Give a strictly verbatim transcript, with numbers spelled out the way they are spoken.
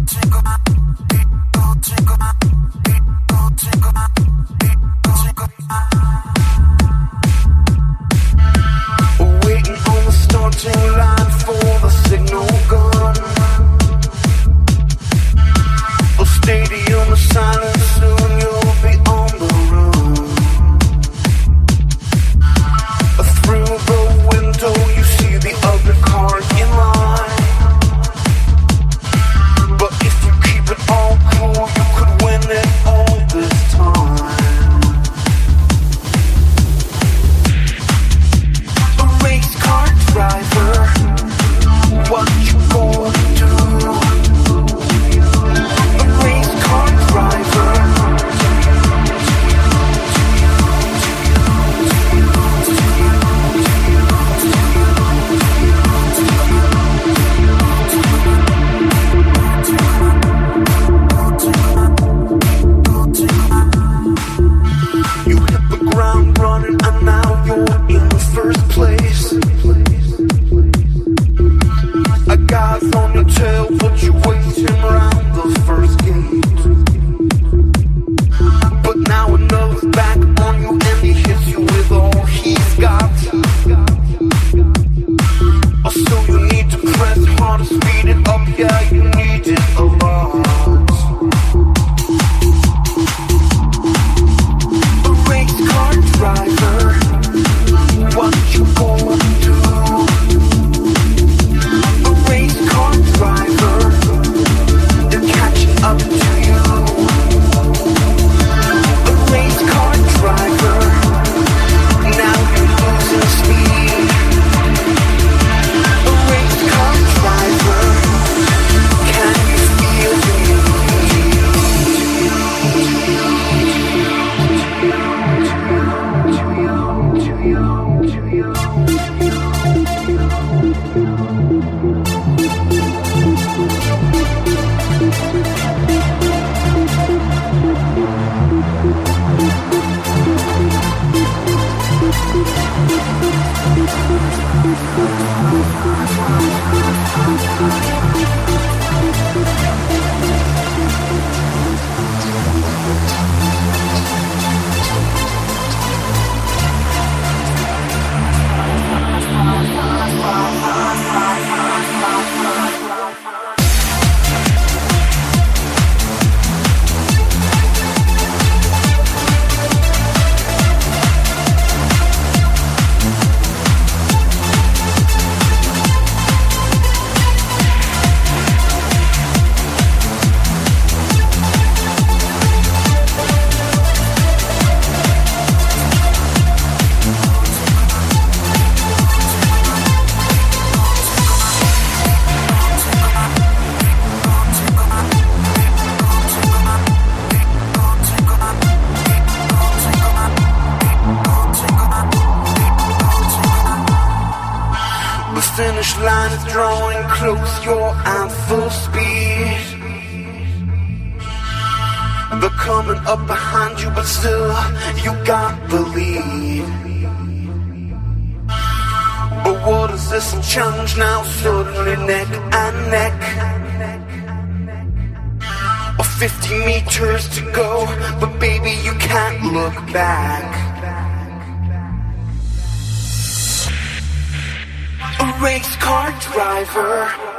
Waiting on the starting line for the signal gun. A stadium of silence, soon you'll be on the run. Through the window you see the other cars in line. But if you keep it all cool, you could win it all this time. A race car driver, what you gonna do? A race car driver. You hit the ground running and now you're in first place. A guy's on your tail but you wait him around the first gate. But now another's back on you and he hits you with all he's got. So you need to press hard to speed it up, yeah you need it a lot. Car driver, what you gonna do? A race car driver, they're catching up to you. A race car driver, now you're losing speed. A race car driver, can you feel the finish line is drawing close, you're at full speed. They're coming up behind you, but still, you got the lead. But what is this challenge now? Suddenly neck and neck. Or fifty meters to go, but baby, you can't look back. A race car driver,